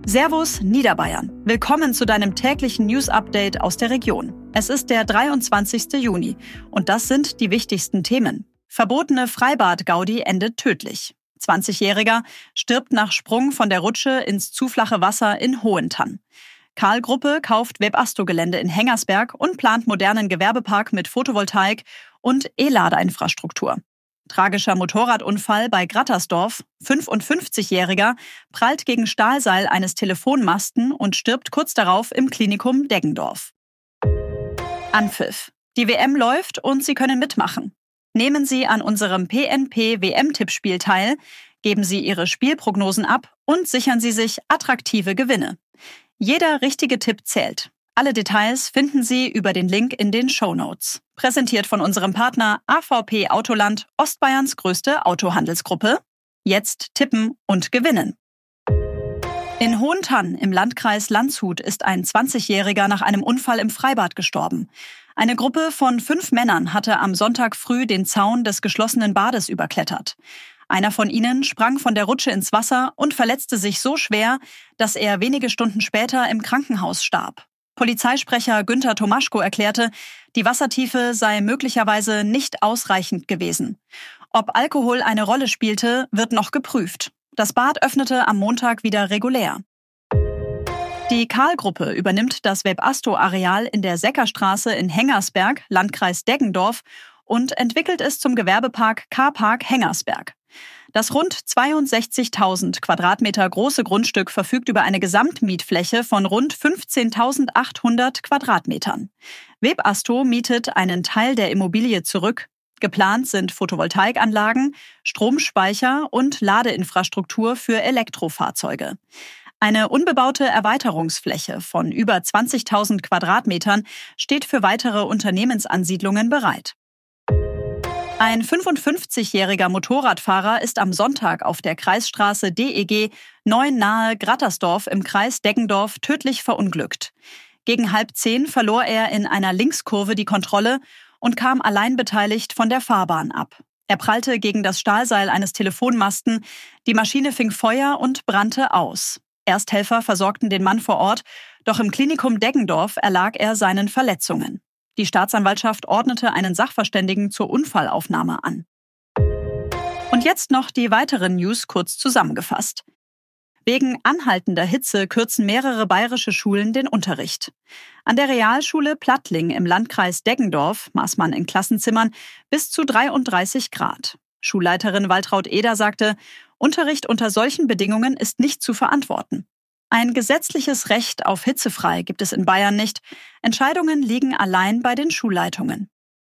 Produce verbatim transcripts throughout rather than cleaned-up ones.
Servus Niederbayern. Willkommen zu deinem täglichen News-Update aus der Region. Es ist der dreiundzwanzigste Juni und das sind die wichtigsten Themen. Verbotene Freibad-Gaudi endet tödlich. zwanzigjähriger stirbt nach Sprung von der Rutsche ins zu flache Wasser in Hohentann. Karl-Gruppe kauft Webasto-Gelände in Hengersberg und plant modernen Gewerbepark mit Photovoltaik und E-Ladeinfrastruktur. Tragischer Motorradunfall bei Grattersdorf. fünfundfünfzigjähriger prallt gegen Stahlseil eines Telefonmasten und stirbt kurz darauf im Klinikum Deggendorf. Anpfiff. Die W M läuft und Sie können mitmachen. Nehmen Sie an unserem P N P-W M-Tippspiel teil, geben Sie Ihre Spielprognosen ab und sichern Sie sich attraktive Gewinne. Jeder richtige Tipp zählt. Alle Details finden Sie über den Link in den Shownotes. Präsentiert von unserem Partner A V P Autoland, Ostbayerns größte Autohandelsgruppe. Jetzt tippen und gewinnen. In Hohentann im Landkreis Landshut ist ein zwanzigjähriger nach einem Unfall im Freibad gestorben. Eine Gruppe von fünf Männern hatte am Sonntag früh den Zaun des geschlossenen Bades überklettert. Einer von ihnen sprang von der Rutsche ins Wasser und verletzte sich so schwer, dass er wenige Stunden später im Krankenhaus starb. Polizeisprecher Günther Tomaschko erklärte, die Wassertiefe sei möglicherweise nicht ausreichend gewesen. Ob Alkohol eine Rolle spielte, wird noch geprüft. Das Bad öffnete am Montag wieder regulär. Die Karl-Gruppe übernimmt das Webasto-Areal in der Säckerstraße in Hengersberg, Landkreis Deggendorf, und entwickelt es zum Gewerbepark K-Park Hengersberg. Das rund zweiundsechzigtausend Quadratmeter große Grundstück verfügt über eine Gesamtmietfläche von rund fünfzehntausendachthundert Quadratmetern. Webasto mietet einen Teil der Immobilie zurück. Geplant sind Photovoltaikanlagen, Stromspeicher und Ladeinfrastruktur für Elektrofahrzeuge. Eine unbebaute Erweiterungsfläche von über zwanzigtausend Quadratmetern steht für weitere Unternehmensansiedlungen bereit. Ein fünfundfünfzigjähriger Motorradfahrer ist am Sonntag auf der Kreisstraße D E G neun nahe Grattersdorf im Kreis Deggendorf tödlich verunglückt. Gegen halb zehn verlor er in einer Linkskurve die Kontrolle und kam alleinbeteiligt von der Fahrbahn ab. Er prallte gegen das Stahlseil eines Telefonmasten, die Maschine fing Feuer und brannte aus. Ersthelfer versorgten den Mann vor Ort, doch im Klinikum Deggendorf erlag er seinen Verletzungen. Die Staatsanwaltschaft ordnete einen Sachverständigen zur Unfallaufnahme an. Und jetzt noch die weiteren News kurz zusammengefasst. Wegen anhaltender Hitze kürzen mehrere bayerische Schulen den Unterricht. An der Realschule Plattling im Landkreis Deggendorf maß man in Klassenzimmern bis zu dreiunddreißig Grad. Schulleiterin Waltraud Eder sagte, Unterricht unter solchen Bedingungen ist nicht zu verantworten. Ein gesetzliches Recht auf hitzefrei gibt es in Bayern nicht. Entscheidungen liegen allein bei den Schulleitungen.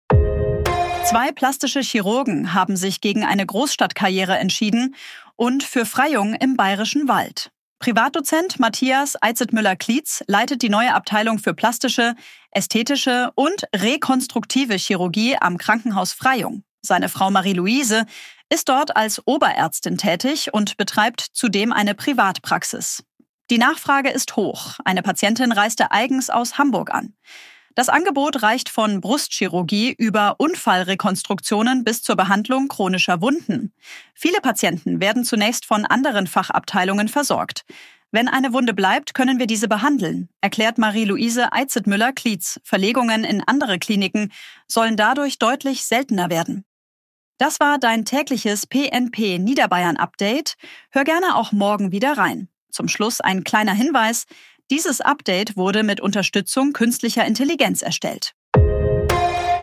Zwei plastische Chirurgen haben sich gegen eine Großstadtkarriere entschieden und für Freiung im Bayerischen Wald. Privatdozent Matthias Eitzet-Müller-Klietz leitet die neue Abteilung für plastische, ästhetische und rekonstruktive Chirurgie am Krankenhaus Freyung. Seine Frau Marie-Louise ist dort als Oberärztin tätig und betreibt zudem eine Privatpraxis. Die Nachfrage ist hoch. Eine Patientin reiste eigens aus Hamburg an. Das Angebot reicht von Brustchirurgie über Unfallrekonstruktionen bis zur Behandlung chronischer Wunden. Viele Patienten werden zunächst von anderen Fachabteilungen versorgt. Wenn eine Wunde bleibt, können wir diese behandeln, erklärt Marie-Louise Eitzet-Müller-Klietz. Verlegungen in andere Kliniken sollen dadurch deutlich seltener werden. Das war dein tägliches P N P Niederbayern Update. Hör gerne auch morgen wieder rein. Zum Schluss ein kleiner Hinweis. Dieses Update wurde mit Unterstützung künstlicher Intelligenz erstellt.